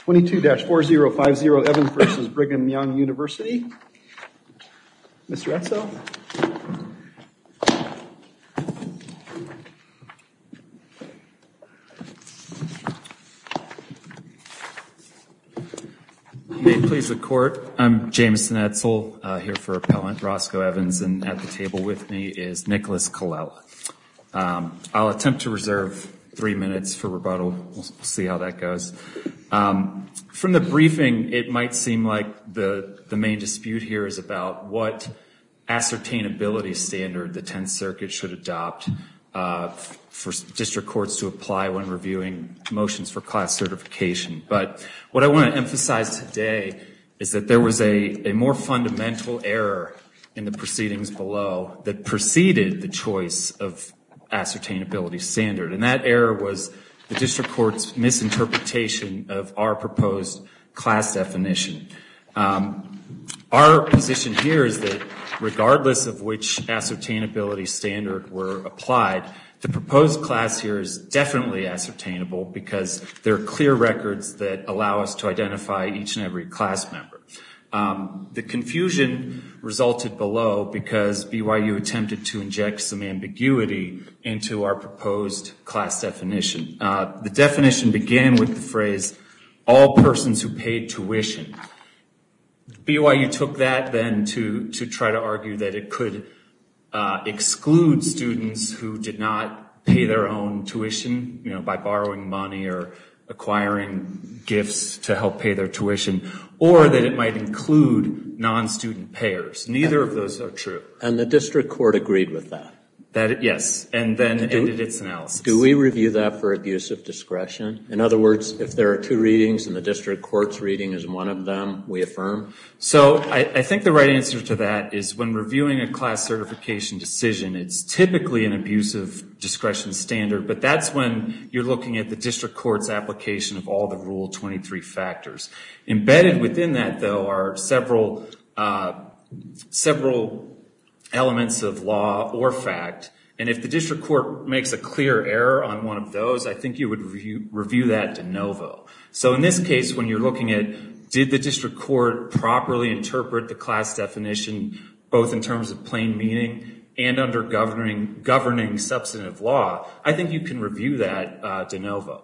22-4050 Evans versus Brigham Young University. Mr. Etzel. May it please the court, I'm Jameson Etzel, here for appellant Roscoe Evans, and at the table with me is Nicholas Colella. I'll attempt to reserve 3 minutes for rebuttal. We'll see how that goes. From the briefing, it might seem like the main dispute here is about what ascertainability standard the 10th Circuit should adopt for district courts to apply when reviewing motions for class certification. But what I want to emphasize today is that there was a more fundamental error in the proceedings below that preceded the choice of ascertainability standard. And that error was the district court's misinterpretation of our proposed class definition. Our position here is that regardless of which ascertainability standard were applied, the proposed class here is definitely ascertainable because there are clear records that allow us to identify each and every class member. The confusion resulted below because BYU attempted to inject some ambiguity into our proposed class definition. The definition began with the phrase, all persons who paid tuition. BYU took that then to try to argue that it could exclude students who did not pay their own tuition, by borrowing money or acquiring gifts to help pay their tuition, or that it might include non-student payers. Neither of those are true. And the district court agreed with that? Yes, and then ended its analysis. Do we review that for abuse of discretion? In other words, if there are two readings and the district court's reading is one of them, we affirm? So I think the right answer to that is when reviewing a class certification decision, it's typically an abuse of discretion standard, but that's when you're looking at the district court's application of all the Rule 23 factors. Embedded within that, though, are several elements of law or fact, and if the district court makes a clear error on one of those, I think you would review that de novo. So in this case, when you're looking at did the district court properly interpret the class definition, both in terms of plain meaning and under governing substantive law, I think you can review that de novo.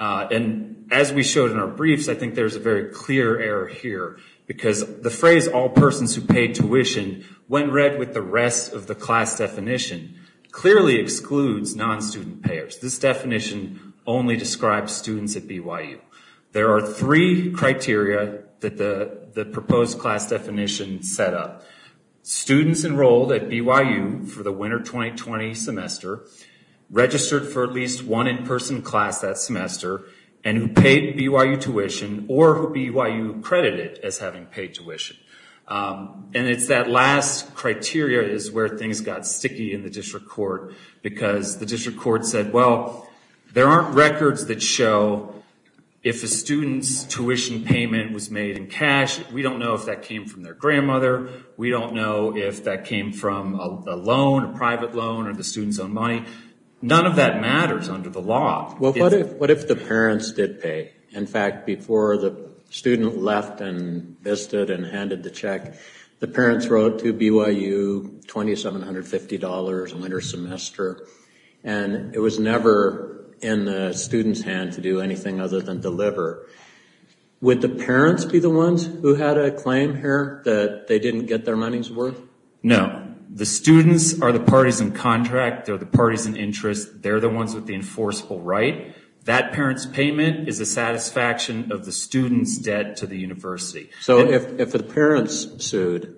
And as we showed in our briefs, I think there's a very clear error here, because the phrase all persons who paid tuition, when read with the rest of the class definition, clearly excludes non-student payers. This definition only describes students at BYU. There are 3 criteria that the proposed class definition set up. Students enrolled at BYU for the winter 2020 semester, registered for at least one in-person class that semester, and who paid BYU tuition or who BYU credited as having paid tuition. And it's that last criteria is where things got sticky in the district court, because the district court said, well, there aren't records that show if a student's tuition payment was made in cash. We don't know if that came from their grandmother. We don't know if that came from a loan, a private loan, or the student's own money. None of that matters under the law. Well, what if the parents did pay? In fact, before the student left and visited and handed the check, the parents wrote to BYU $2,750 a winter semester, and it was never in the student's hand to do anything other than deliver. Would the parents be the ones who had a claim here that they didn't get their money's worth? No. The students are the parties in contract. They're the parties in interest. They're the ones with the enforceable right. That parent's payment is a satisfaction of the student's debt to the university. So if the parents sued,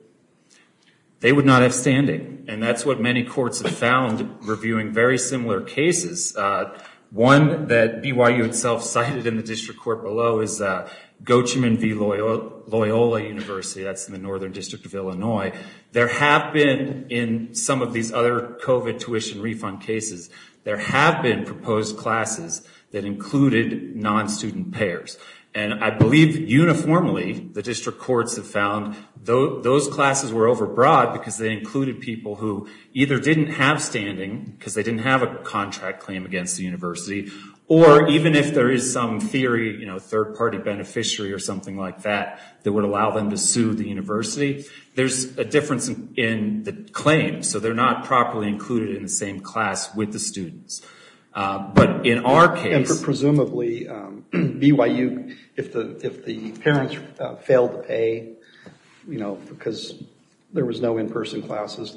they would not have standing. And that's what many courts have found reviewing very similar cases. One that BYU itself cited in the district court below is Gocheman v. Loyola University. That's in the Northern District of Illinois. There have been, in some of these other COVID tuition refund cases, there have been proposed classes that included non-student payers. And I believe uniformly the district courts have found those classes were overbroad because they included people who either didn't have standing because they didn't have a contract claim against the university, Or even if there is some theory, third-party beneficiary or something like that would allow them to sue the university, there's a difference in the claim. So they're not properly included in the same class with the students. But in our case... And presumably, BYU, if the parents failed to pay, because there was no in-person classes,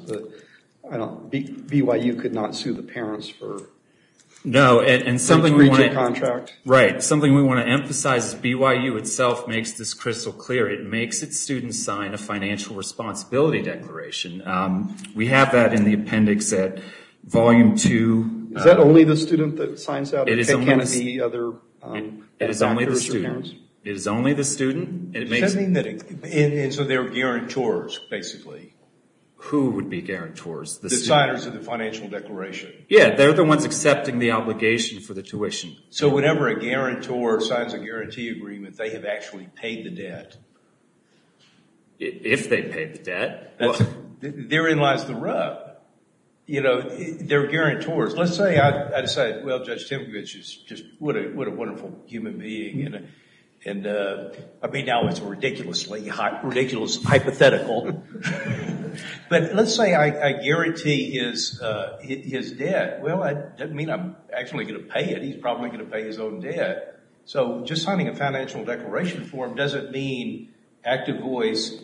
BYU could not sue the parents for... No, and something we want to contract. Right. Something we want to emphasize is BYU itself makes this crystal clear. It makes its students sign a financial responsibility declaration. We have that in the appendix at Volume 2. Is that only the student that signs out? It is can only it be other it is only the student. Parents? It is only the student. Does that mean that and so they're guarantors, basically? Who would be guarantors? The signers of the financial declaration. Yeah, they're the ones accepting the obligation for the tuition. So whenever a guarantor signs a guarantee agreement, they have actually paid the debt. If they paid the debt. Therein lies the rub. They're guarantors. Let's say I decide, well, Judge Timkovich is just what a wonderful human being, and now it's a ridiculous hypothetical. But let's say I guarantee his debt. Well, that doesn't mean I'm actually going to pay it. He's probably going to pay his own debt. So just signing a financial declaration for him doesn't mean active voice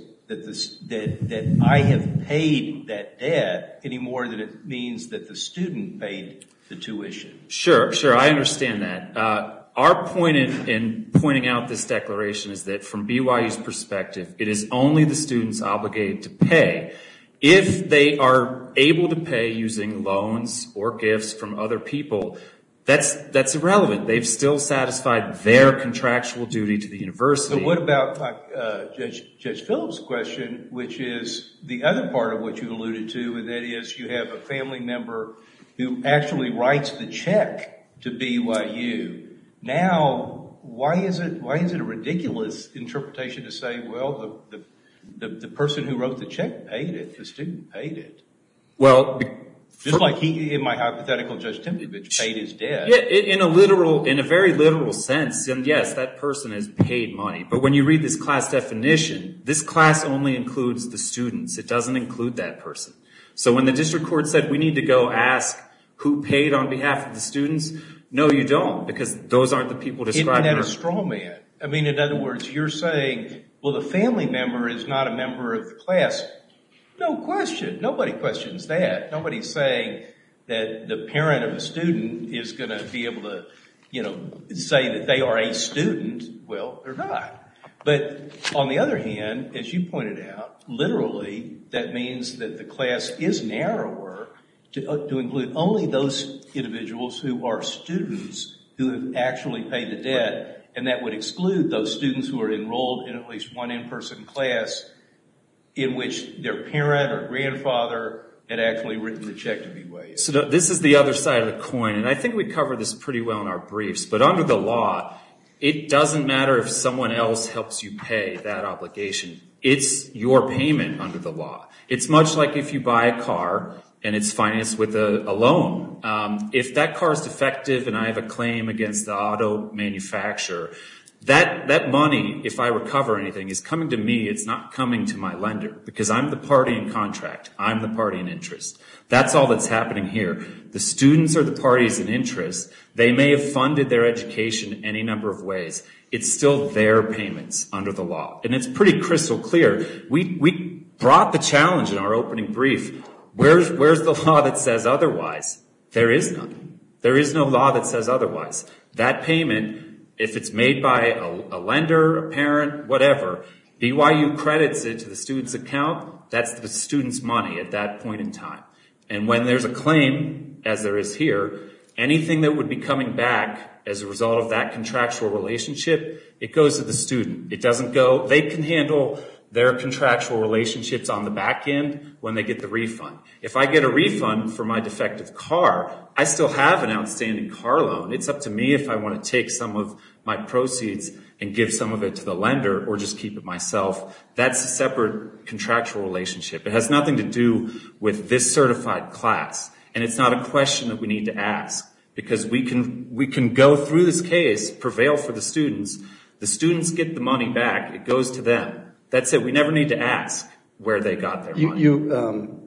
that I have paid that debt any more than it means that the student paid the tuition. Sure, I understand that. Our point in pointing out this declaration is that from BYU's perspective, it is only the students obligated to pay. If they are able to pay using loans or gifts from other people, that's irrelevant. They've still satisfied their contractual duty to the university. So what about Judge Phillips' question, which is the other part of what you alluded to, and that is you have a family member who actually writes the check to BYU. Now, why is it a ridiculous interpretation to say, well, the person who wrote the check paid it, the student paid it? Well, just like he, in my hypothetical, Judge Timkovich paid his debt. Yeah, in a very literal sense, and yes, that person has paid money. But when you read this class definition, this class only includes the students. It doesn't include that person. So when the district court said we need to go ask who paid on behalf of the students, no, you don't, because those aren't the people described. Isn't that a straw man? I mean, in other words, you're saying, well, the family member is not a member of the class. No question. Nobody questions that. Nobody's saying that the parent of a student is going to be able to, say that they are a student. Well, they're not. But on the other hand, as you pointed out, literally, that means that the class is narrower to include only those individuals who are students who have actually paid the debt, and that would exclude those students who are enrolled in at least one in-person class in which their parent or grandfather had actually written the check to BYU. So this is the other side of the coin, and I think we cover this pretty well in our briefs, but under the law, it doesn't matter if someone else helps you pay that obligation. It's your payment under the law. It's much like if you buy a car and it's financed with a loan. If that car is defective and I have a claim against the auto manufacturer, that money, if I recover anything, is coming to me. It's not coming to my lender because I'm the party in contract. I'm the party in interest. That's all that's happening here. The students are the parties in interest. They may have funded their education any number of ways. It's still their payments under the law. And it's pretty crystal clear. We brought the challenge in our opening brief. Where's the law that says otherwise? There is none. There is no law that says otherwise. That payment, if it's made by a lender, a parent, whatever, BYU credits it to the student's account. That's the student's money at that point in time. And when there's a claim, as there is here, anything that would be coming back as a result of that contractual relationship, it goes to the student. It doesn't go, they can handle their contractual relationships on the back end when they get the refund. If I get a refund for my defective car, I still have an outstanding car loan. It's up to me if I want to take some of my proceeds and give some of it to the lender or just keep it myself. That's a separate contractual relationship. It has nothing to do with this certified class. And it's not a question that we need to ask because we can go through this case, prevail for the students get the money back, it goes to them. That's it. We never need to ask where they got their money. You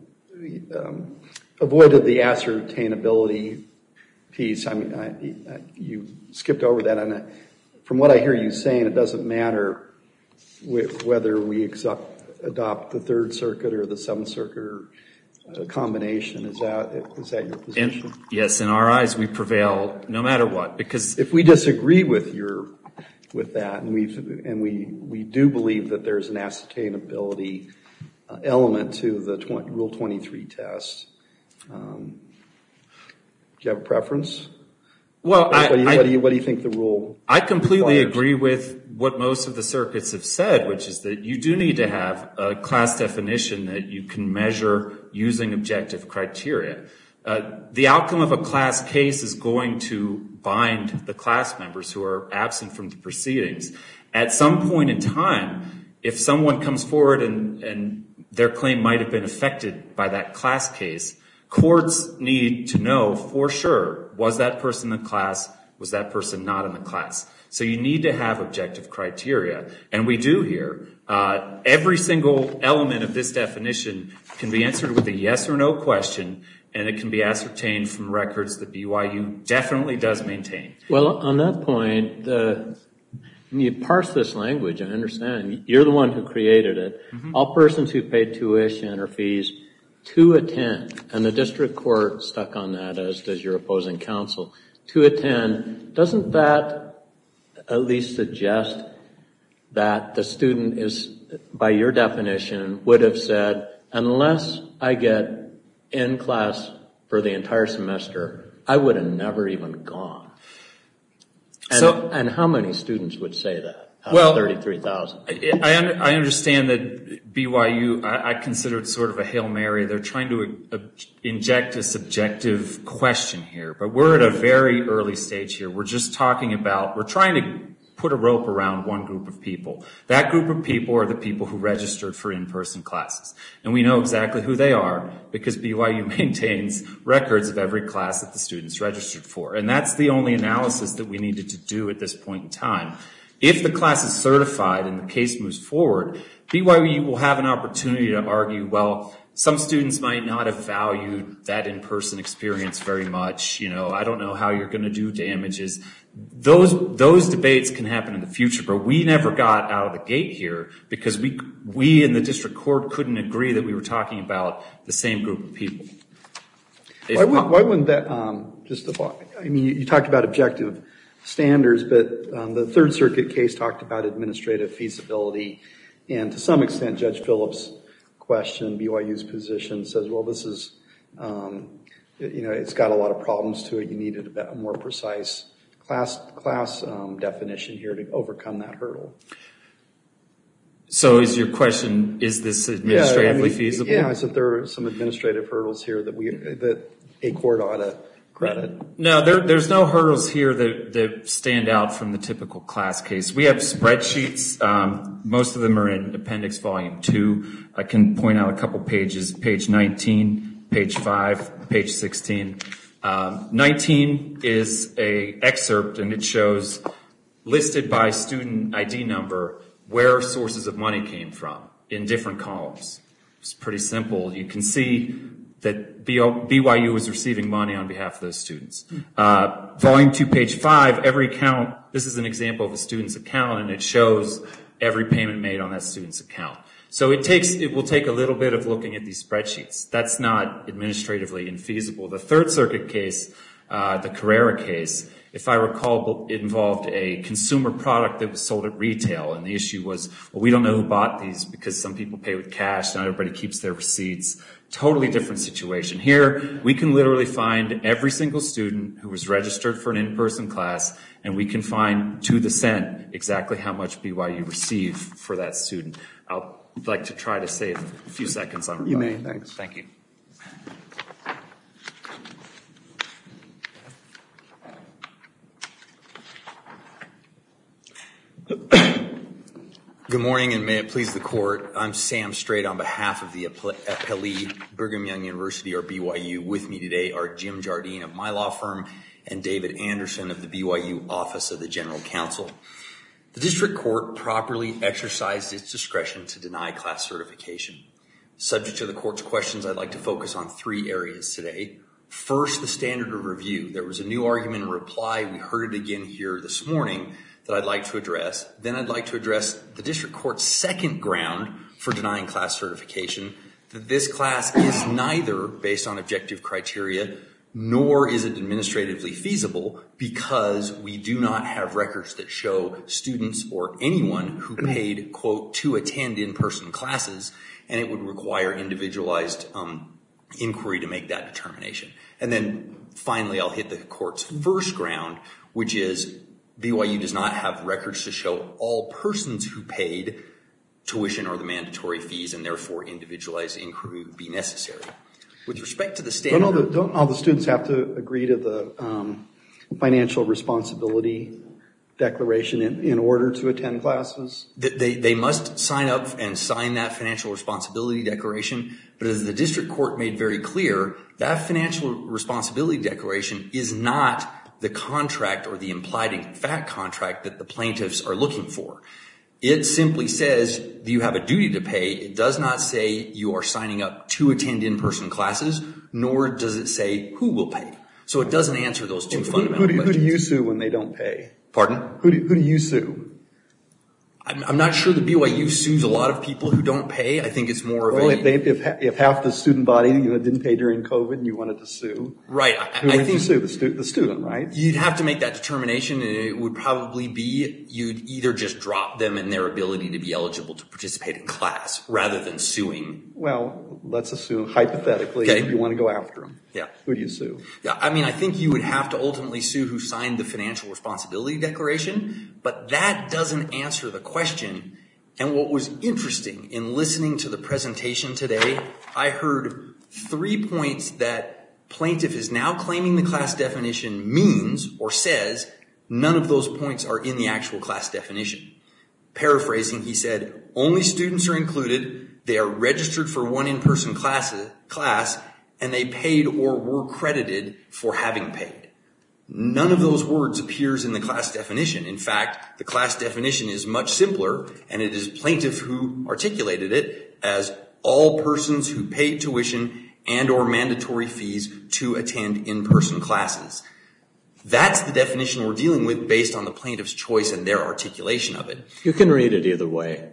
avoided the ascertainability piece. I mean, you skipped over that. And from what I hear you saying, it doesn't matter whether we adopt the Third Circuit or the Seventh Circuit or a combination. Is that your position? Yes, in our eyes, we prevail no matter what. Because if we disagree with that, and we do believe that there's an ascertainability element to the Rule 23 test, do you have a preference? Well, what do you think the rule? I completely requires? agree with what most of the circuits have said, which is that you do need to have a class definition that you can measure using objective criteria. The outcome of a class case is going to bind the class members who are absent from the proceedings. At some point in time, if someone comes forward and their claim might have been affected by that class case, courts need to know for sure, was that person in the class, was that person not in the class? So you need to have objective criteria, and we do here. Every single element of this definition can be answered with a yes or no question, and it can be ascertained from records that BYU definitely does maintain. Well, on that point, you parse this language, I understand. You're the one who created it. Mm-hmm. All persons who paid tuition or fees to attend, and the district court stuck on that, as does your opposing counsel, to attend, doesn't that at least suggest that the student is, by your definition, would have said, unless I get in class for the entire semester, I would have never even gone. And how many students would say that? Well, 33,000. I understand that BYU, I consider it sort of a Hail Mary. They're trying to inject a subjective question here, but we're at a very early stage here. We're just talking about, we're trying to put a rope around one group of people. That group of people are the people who registered for in-person classes. And we know exactly who they are because BYU maintains records of every class that the students registered for. And that's the only analysis that we needed to do at this point in time. If the class is certified and the case moves forward, BYU will have an opportunity to argue, well, some students might not have valued that in-person experience very much. You know, I don't know how you're going to do damages. Those debates can happen in the future, but we never got out of the gate here because we in the district court couldn't agree that we were talking about the same group of people. Why wouldn't that I mean, you talked about objective standards, but the Third Circuit case talked about administrative feasibility, and to some extent, Judge Phillips' question, BYU's position says, well, this is, it's got a lot of problems to it. You needed a more precise class definition here to overcome that hurdle. So is your question, is this administratively feasible? Yeah, I said there are some administrative hurdles here that a court ought to credit. No, there's no hurdles here that stand out from the typical class case. We have spreadsheets. Most of them are in Appendix Volume 2. I can point out a couple pages, page 19, page 5, page 16. 19 is an excerpt, and it shows listed by student ID number where sources of money came from in different columns. It's pretty simple. You can see that BYU was receiving money on behalf of those students. Volume 2, page 5, every account, this is an example of a student's account, and it shows every payment made on that student's account. So it will take a little bit of looking at these spreadsheets. That's not administratively infeasible. The Third Circuit case, the Carrera case, if I recall, it involved a consumer product that was sold at retail, and the issue was, well, we don't know who bought these because some people pay with cash, not everybody keeps their receipts. Totally different situation. Here, we can literally find every single student who was registered for an in-person class, and we can find to the cent exactly how much BYU received for that student. I'd like to try to save a few seconds on rebuttal. You may, thanks. Thank you. Good morning, and may it please the court. I'm Sam Strait on behalf of the appellee, Brigham Young University, or BYU. With me today are Jim Jardine of my law firm and David Anderson of the BYU Office of the General Counsel. The district court properly exercised its discretion to deny class certification. Subject to the court's questions, I'd like to focus on 3 areas today. First, the standard of review. There was a new argument in reply. We heard it again here this morning that I'd like to address. Then I'd like to address the district court's second ground for denying class certification, that this class is neither based on objective criteria nor is it administratively feasible because we do not have records that show students or anyone who paid, quote, to attend in-person classes, and it would require individualized inquiry to make that determination. And then finally, I'll hit the court's first ground, which is BYU does not have records to show all persons who paid tuition or the mandatory fees, and therefore individualized inquiry would be necessary. With respect to the standard... Don't all the students have to agree to the financial responsibility declaration in order to attend classes? They must sign up and sign that financial responsibility declaration, but as the district court made very clear, that financial responsibility declaration is not the contract or the implied in fact contract that the plaintiffs are looking for. It simply says you have a duty to pay. It does not say you are signing up to attend in-person classes, nor does it say who will pay. So it doesn't answer those two fundamental questions. Who do you sue when they don't pay? Pardon? Who do you sue? I'm not sure the BYU sues a lot of people who don't pay. I think it's more of if half the student body didn't pay during COVID and you wanted to sue, right? Who would you sue? The student, right? You'd have to make that determination, and it would probably be you'd either just drop them in their ability to be eligible to participate in class rather than suing. Well, let's assume hypothetically you want to go after them. Yeah. Who do you sue? Yeah, I mean, I think you would have to ultimately sue who signed the financial responsibility declaration, but that doesn't answer the question. And what was interesting in listening to the presentation today, I heard 3 points that plaintiff is now claiming the class definition means or says none of those points are in the actual class definition. Paraphrasing, he said, only students are included, they are registered for one in-person class, and they paid or were credited for having paid. None of those words appears in the class definition. In fact, the class definition is much simpler, and it is plaintiff who articulated it as all persons who paid tuition and or mandatory fees to attend in-person classes. That's the definition we're dealing with based on the plaintiff's choice and their articulation of it. You can read it either way.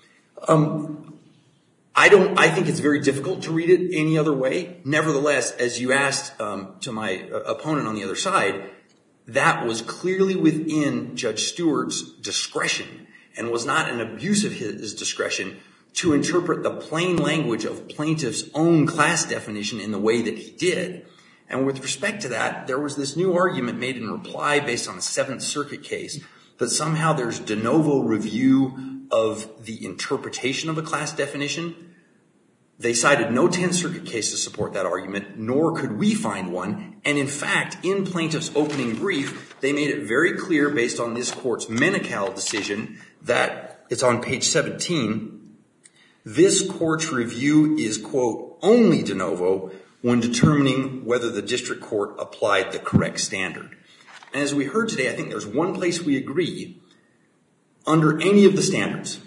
I think it's very difficult to read it any other way. Nevertheless, as you asked to my opponent on the other side, that was clearly within Judge Stewart's discretion and was not an abuse of his discretion to interpret the plain language of plaintiff's own class definition in the way that he did. And with respect to that, there was this new argument made in reply based on the Seventh Circuit case that somehow there's de novo review of the interpretation of a class definition. They cited no 10th Circuit case to support that argument, nor could we find one. And in fact, in plaintiff's opening brief, they made it very clear based on this court's Menocal decision that it's on page 17. This court's review is, quote, only de novo when determining whether the district court applied the correct standard. And as we heard today, I think there's one place we agree. Under any of the standards,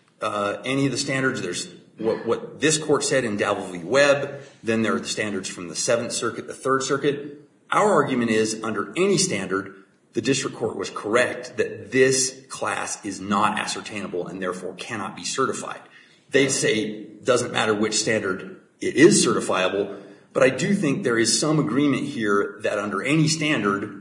there's what this court said in Dalville v. Webb, then there are the standards from the Seventh Circuit, the Third Circuit. Our argument is, under any standard, the district court was correct that this class is not ascertainable and therefore cannot be certified. They say it doesn't matter which standard it is certifiable, but I do think there is some agreement here that under any standard,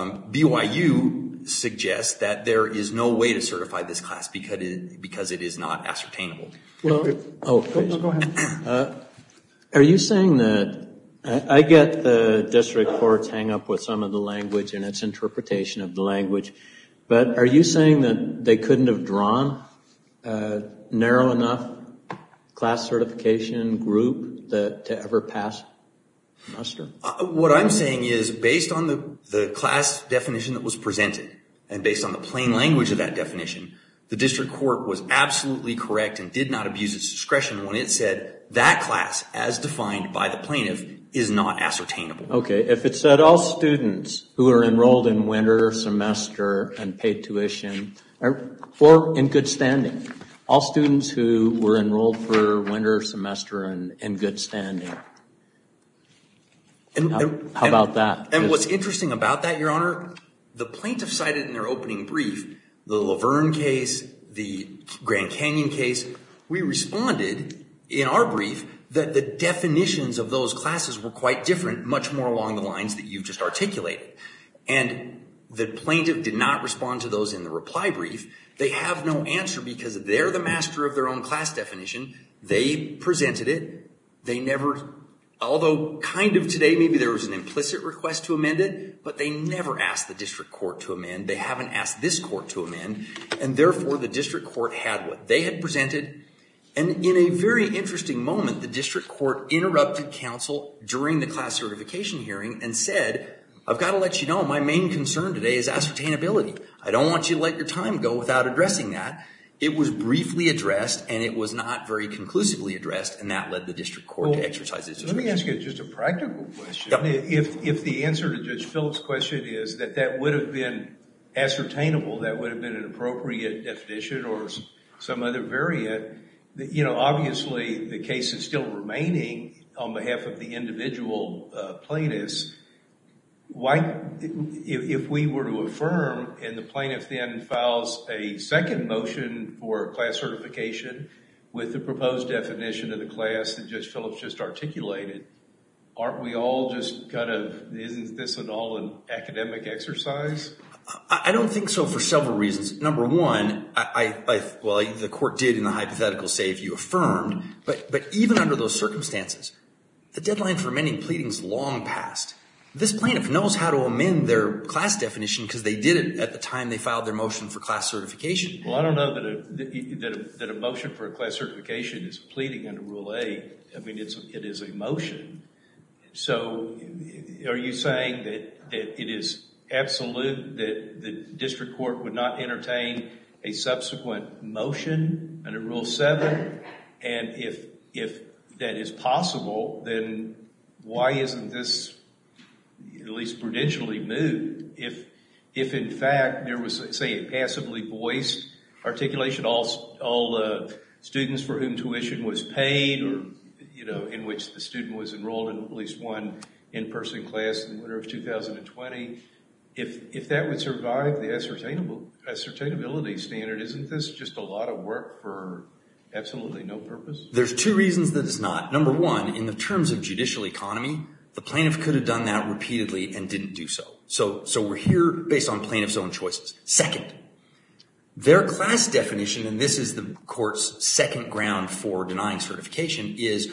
BYU suggests that there is no way to certify this class because it is not ascertainable. Well, go ahead. Are you saying that I get the district court's hang up with some of the language and its interpretation of the language, but are you saying that they couldn't have drawn a narrow enough class certification group to ever pass muster? What I'm saying is, based on the class definition that was presented and based on the plain language of that definition, the district court was absolutely correct and did not abuse its discretion when it said that class, as defined by the plaintiff, is not ascertainable. Okay, if it said all students who are enrolled in winter semester and paid tuition, or in good standing, all students who were enrolled for winter semester and in good standing. How about that? And what's interesting about that, Your Honor, the plaintiff cited in their opening brief the Laverne case, the Grand Canyon case. We responded in our brief that the definitions of those classes were quite different, much more along the lines that you've just articulated. And the plaintiff did not respond to those in the reply brief. They have no answer because they're the master of their own class definition. They presented it. They never, although kind of today maybe there was an implicit request to amend it, but they never asked the district court to amend. They haven't asked this court to amend. And therefore, the district court had what they had presented. And in a very interesting moment, the district court interrupted counsel during the class certification hearing and said, I've got to let you know my main concern today is ascertainability. I don't want you to let your time go without addressing that. It was briefly addressed, and it was not very conclusively addressed, and that led the district court to exercise its discretion. Let me ask you just a practical question. Yep. If the answer to Judge Phillips' question is that would have been ascertainable, that would have been an appropriate definition or some other variant, obviously the case is still remaining on behalf of the individual plaintiffs. Why, if we were to affirm and the plaintiff then files a second motion for class certification with the proposed definition of the class that Judge Phillips just articulated, aren't we all just isn't this at all an academic exercise? I don't think so for several reasons. Number one, the court did in the hypothetical say if you affirmed, but even under those circumstances, the deadline for amending pleadings long passed. This plaintiff knows how to amend their class definition because they did it at the time they filed their motion for class certification. Well, I don't know that a motion for a class certification is pleading under Rule 8. I mean, it is a motion. So are you saying that it is absolute that the district court would not entertain a subsequent motion under Rule 7? And if that is possible, then why isn't this at least prudentially moved? If in fact there was, say, a passively voiced articulation, all students for whom tuition was paid, or in which the student was enrolled in at least one in-person class in the winter of 2020, if that would survive the ascertainability standard, isn't this just a lot of work for absolutely no purpose? There's two reasons that it's not. Number one, in the terms of judicial economy, the plaintiff could have done that repeatedly and didn't do so. So we're here based on plaintiff's own choices. Second, their class definition, and this is the court's second ground for denying certification, is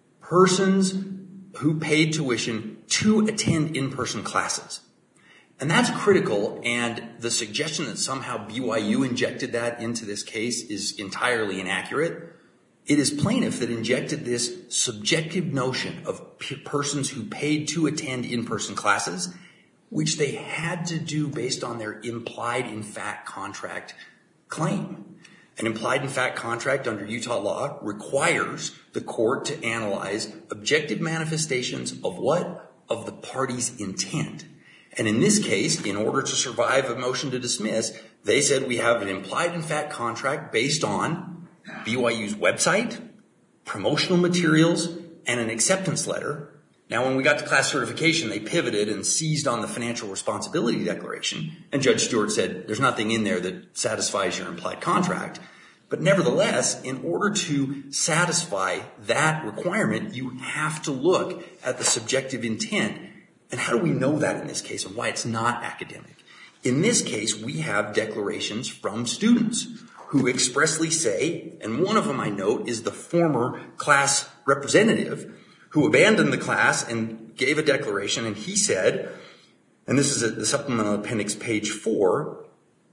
persons who paid tuition to attend in-person classes. And that's critical, and the suggestion that somehow BYU injected that into this case is entirely inaccurate. It is plaintiff that injected this subjective notion of persons who paid to attend in-person classes, which they had to do based on their implied-in-fact contract claim. An implied-in-fact contract under Utah law requires the court to analyze objective manifestations of what? Of the party's intent. And in this case, in order to survive a motion to dismiss, they said we have an implied-in-fact contract based on BYU's website, promotional materials, and an acceptance letter. Now, when we got to class certification, they pivoted and seized on the financial responsibility declaration, and Judge Stewart said there's nothing in there that satisfies your implied contract. But nevertheless, in order to satisfy that requirement, you have to look at the subjective intent. And how do we know that in this case, and why it's not academic? In this case, we have declarations from students who expressly say, and one of them I note is the former class representative who abandoned the class and gave a declaration, and he said, and this is at the supplemental appendix page 4,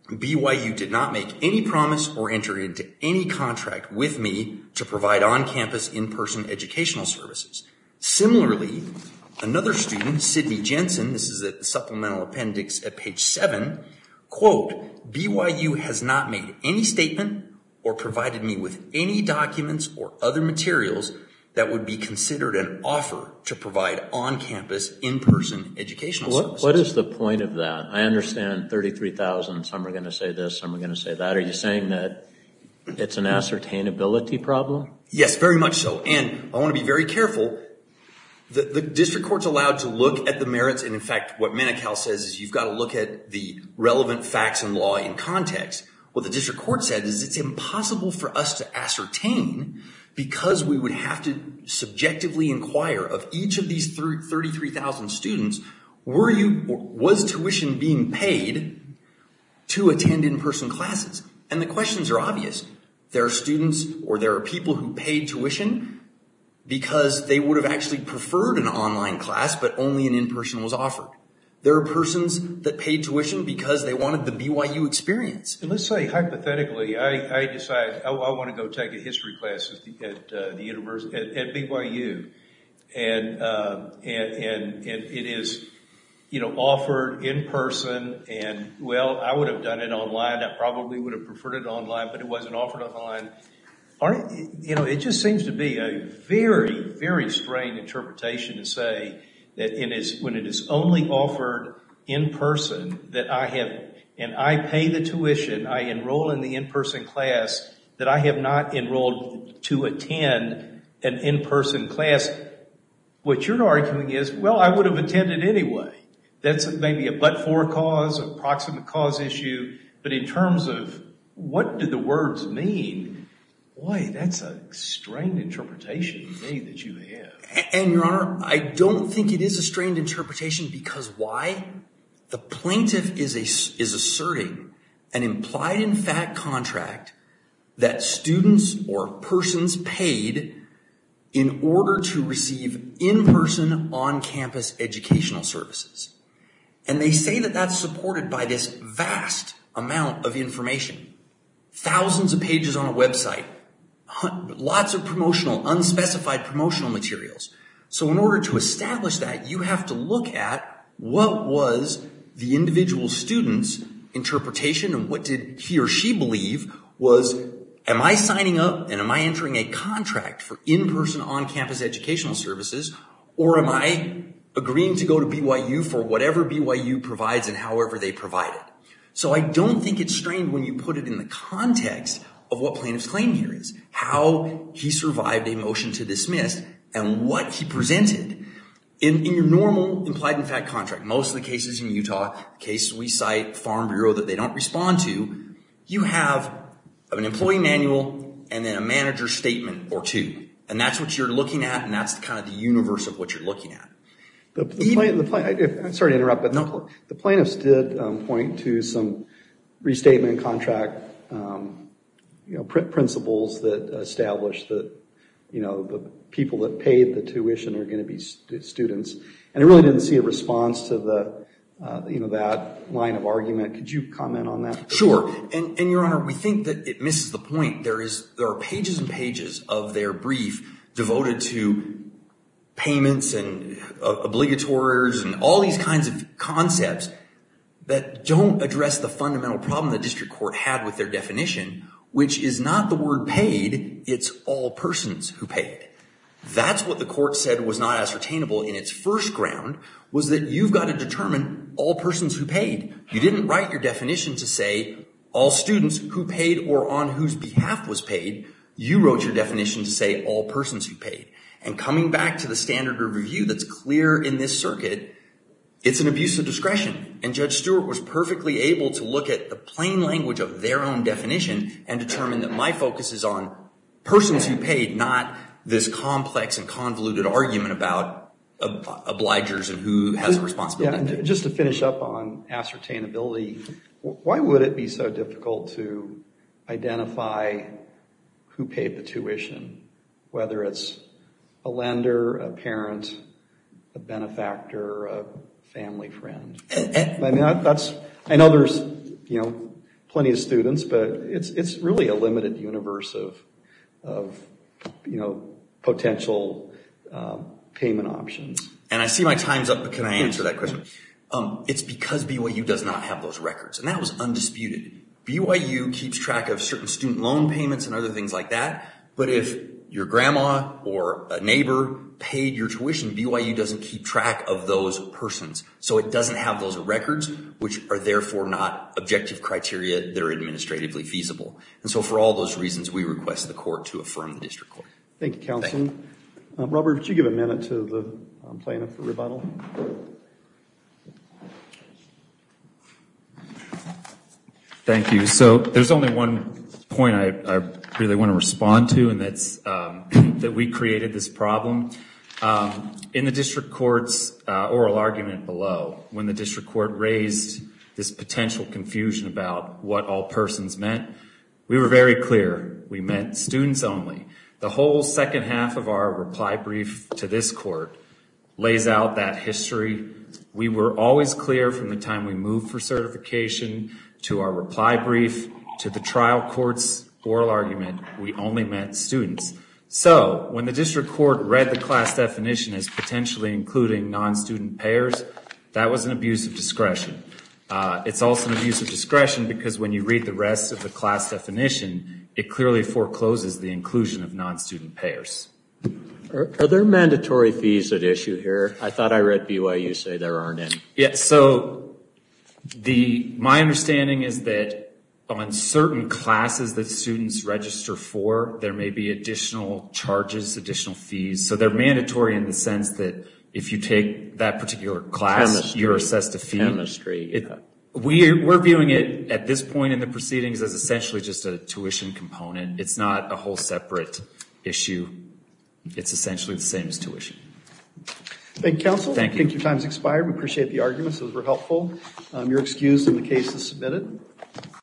BYU did not make any promise or enter into any contract with me to provide on-campus in-person educational services. Similarly, another student, Sydney Jensen, this is at the supplemental appendix at page 7, quote, BYU has not made any statement or provided me with any documents or other materials that would be considered an offer to provide on-campus, in-person educational services. What is the point of that? I understand 33,000, some are going to say this, some are going to say that. Are you saying that it's an ascertainability problem? Yes, very much so. And I want to be very careful. The district court's allowed to look at the merits, and in fact, what Medi-Cal says is you've got to look at the relevant facts and law in context. What the district court said is it's impossible for us to ascertain because we would have to subjectively inquire of each of these 33,000 students, was tuition being paid to attend in-person classes? And the questions are obvious. There are students or there are people who paid tuition because they would have actually preferred an online class, but only an in-person was offered. There are persons that paid tuition because they wanted the BYU experience. And let's say, hypothetically, I decide I want to go take a history class at the university at BYU, and it is, offered in person. And well, I would have done it online. I probably would have preferred it online, but it wasn't offered online. It just seems to be a very, very strange interpretation to say that when it is only offered in person, that I pay the tuition, I enroll in the in-person class, that I have not enrolled to attend an in-person class. What you're arguing is, well, I would have attended anyway. That's maybe a but-for cause, a proximate cause issue. But in terms of what do the words mean, boy, that's a strained interpretation to me that you have. And, Your Honor, I don't think it is a strained interpretation because why? The plaintiff is asserting an implied in fact contract that students or persons paid in order to receive in-person on-campus educational services. And they say that that's supported by this vast amount of information. Thousands of pages on a website. Lots of unspecified promotional materials. So in order to establish that, you have to look at what was the individual student's interpretation and what did he or she believe was, am I signing up and am I entering a contract for in-person on-campus educational services, or am I agreeing to go to BYU for whatever BYU provides and however they provide it? So I don't think it's strained when you put it in the context of what plaintiff's claim here is, how he survived a motion to dismiss and what he presented. In your normal implied in fact contract, most of the cases in Utah, cases we cite, Farm Bureau that they don't respond to, you have an employee manual and then a manager statement or two. And that's what you're looking at, and that's kind of the universe of what you're looking at. I'm sorry to interrupt, but the plaintiffs did point to some restatement contract principles that establish that, the people that paid the tuition are going to be students. And I really didn't see a response to that line of argument. Could you comment on that? Sure. And Your Honor, we think that it misses the point. There are pages and pages of their brief devoted to payments and obligatories and all these kinds of concepts that don't address the fundamental problem the district court had with their definition, which is not the word paid, it's all persons who paid. That's what the court said was not ascertainable in its first ground, was that you've got to determine all persons who paid. You didn't write your definition to say all students who paid or on whose behalf was paid. You wrote your definition to say all persons who paid. And coming back to the standard of review that's clear in this circuit, it's an abuse of discretion. And Judge Stewart was perfectly able to look at the plain language of their own definition and determine that my focus is on persons who paid, not this complex and convoluted argument about obligers and who has a responsibility. Yeah, and just to finish up on ascertainability, why would it be so difficult to identify who paid the tuition, whether it's a lender, a parent, a benefactor, a family friend? I mean, I know there's, plenty of students, but it's really a limited universe of potential payment options. And I see my time's up, but can I answer that question? It's because BYU does not have those records, and that was undisputed. BYU keeps track of certain student loan payments and other things like that, but if your grandma or a neighbor paid your tuition, BYU doesn't keep track of those persons. So it doesn't have those records, which are therefore not objective criteria that are administratively feasible. And so for all those reasons, we request the court to affirm the district court. Thank you, counsel. Robert, would you give a minute to the plaintiff for rebuttal? Thank you. So there's only one point I really want to respond to, and that's that we created this problem. In the district court's oral argument below, when the district court raised this potential confusion about what all persons meant, we were very clear. We meant students only. The whole second half of our reply brief to this court lays out that history. We were always clear from the time we moved for certification to our reply brief to the trial court's oral argument, we only meant students. So when the district court read the class definition as potentially including non-student payers, that was an abuse of discretion. It's also an abuse of discretion because when you read the rest of the class definition, it clearly forecloses the inclusion of non-student payers. Are there mandatory fees at issue here? I thought I read BYU say there aren't any. Yeah, so my understanding is that on certain classes that students register for, there may be additional charges, additional fees. So they're mandatory in the sense that if you take that particular class, you're assessed a fee. Chemistry. We're viewing it at this point in the proceedings as essentially just a tuition component. It's not a whole separate issue. It's essentially the same as tuition. Thank you, counsel. Thank you. I think your time's expired. We appreciate the arguments. Those were helpful. You're excused and the case is submitted.